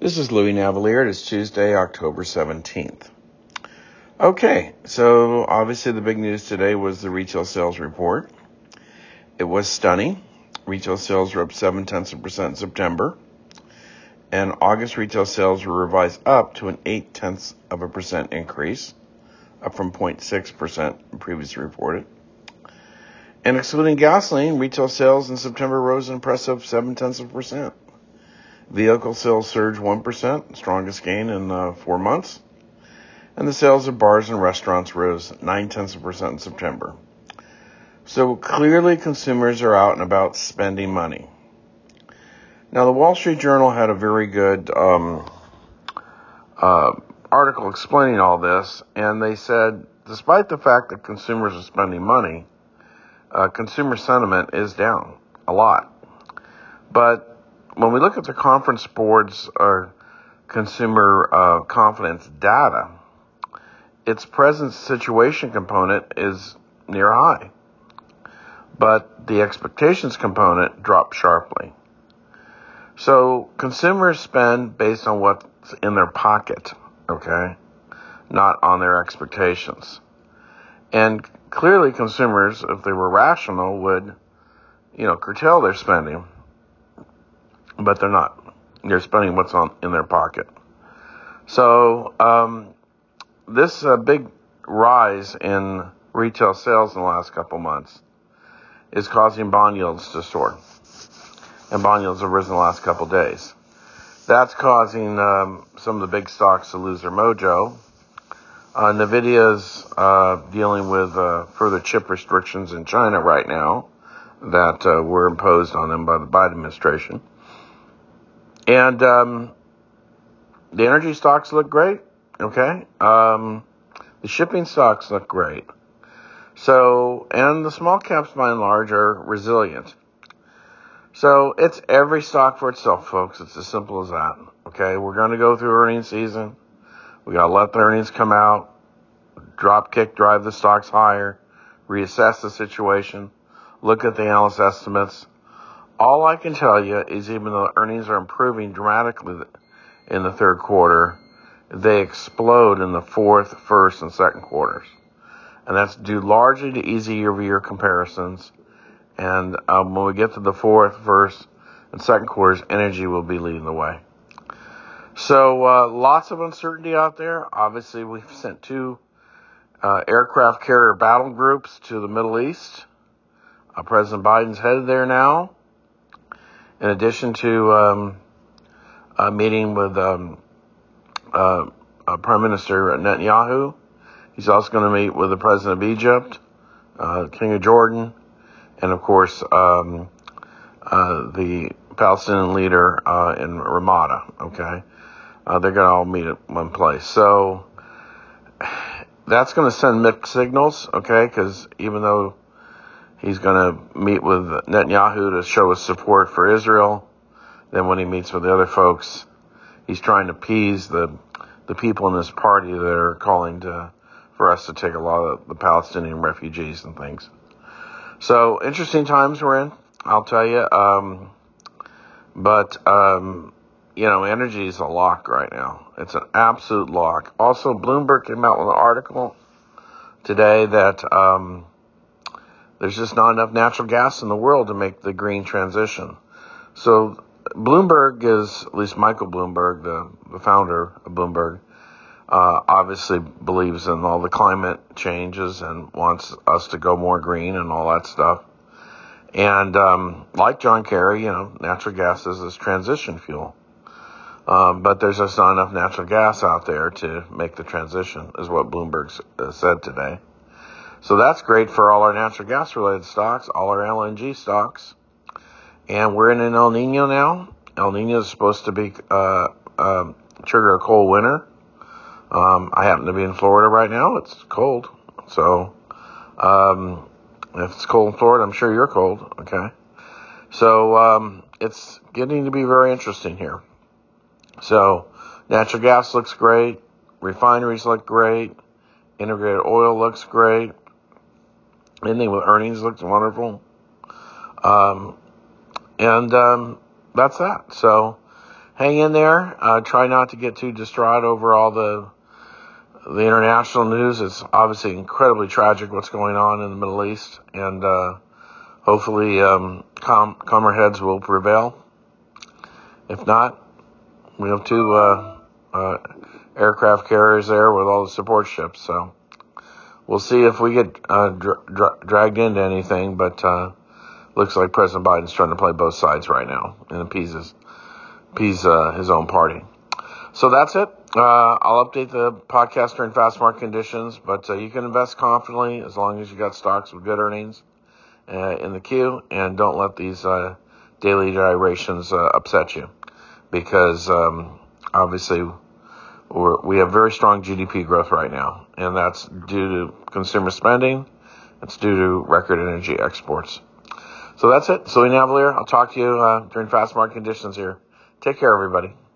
This is Louis Navalier. It is Tuesday, October 17th. Okay, so obviously the big news today was the retail sales report. It was stunning. Retail sales were up 0.7% in September. And August retail sales were revised up to an 0.8% increase, up from 0.6% previously reported. And excluding gasoline, retail sales in September rose an impressive 0.7%. Vehicle sales surged 1%, strongest gain in 4 months. And the sales of bars and restaurants rose 0.9% in September. So clearly consumers are out and about spending money. Now, the Wall Street Journal had a very good article explaining all this, and they said, despite the fact that consumers are spending money, consumer sentiment is down a lot. But when we look at the Conference Board's consumer confidence data, its present situation component is near high, but the expectations component dropped sharply. So consumers spend based on what's in their pocket, okay, not on their expectations. And clearly consumers, if they were rational, would, curtail their spending. But they're not. They're spending what's in their pocket. So this big rise in retail sales in the last couple months is causing bond yields to soar. And bond yields have risen the last couple days. That's causing some of the big stocks to lose their mojo. NVIDIA's dealing with further chip restrictions in China right now that were imposed on them by the Biden administration. And the energy stocks look great, okay? The shipping stocks look great. So, and the small caps by and large are resilient. So it's every stock for itself, folks. It's as simple as that, okay? We're going to go through earnings season. We got to let the earnings come out, drop kick, drive the stocks higher, reassess the situation, look at the analyst estimates. All I can tell you is even though earnings are improving dramatically in the third quarter, they explode in the fourth, first, and second quarters. And that's due largely to easy year-over-year comparisons. And when we get to the fourth, first, and second quarters, energy will be leading the way. So lots of uncertainty out there. Obviously, we've sent 2 aircraft carrier battle groups to the Middle East. President Biden's headed there now. In addition to a meeting with Prime Minister Netanyahu, he's also going to meet with the President of Egypt, King of Jordan, and of course the Palestinian leader in Ramada. Okay, they're going to all meet at one place. So that's going to send mixed signals. Okay, because even though he's going to meet with Netanyahu to show his support for Israel, then when he meets with the other folks, he's trying to appease the people in this party that are calling for us to take a lot of the Palestinian refugees and things. So interesting times we're in, I'll tell you. But energy is a lock right now. It's an absolute lock. Also, Bloomberg came out with an article today that there's just not enough natural gas in the world to make the green transition. So Bloomberg is, at least Michael Bloomberg, the founder of Bloomberg, obviously believes in all the climate changes and wants us to go more green and all that stuff. And like John Kerry, natural gas is this transition fuel. But there's just not enough natural gas out there to make the transition, is what Bloomberg said today. So that's great for all our natural gas related stocks, all our LNG stocks. And we're in an El Nino now. El Nino is supposed to be trigger a cold winter. I happen to be in Florida right now. It's cold. So if it's cold in Florida, I'm sure you're cold. Okay. So it's getting to be very interesting here. So natural gas looks great. Refineries look great. Integrated oil looks great. Anything with earnings looks wonderful. And that's that. So hang in there. Try not to get too distraught over all the international news. It's obviously incredibly tragic what's going on in the Middle East, and hopefully calmer heads will prevail. If not, we have two aircraft carriers there with all the support ships, so we'll see if we get dragged into anything, but looks like President Biden's trying to play both sides right now and appease his own party. So that's it. I'll update the podcast during fast market conditions, but you can invest confidently as long as you got stocks with good earnings in the queue, and don't let these daily gyrations upset you, because obviously we have very strong GDP growth right now, and that's due to consumer spending. It's due to record energy exports. So that's it. Sully Navalier, I'll talk to you during fast market conditions here. Take care, everybody.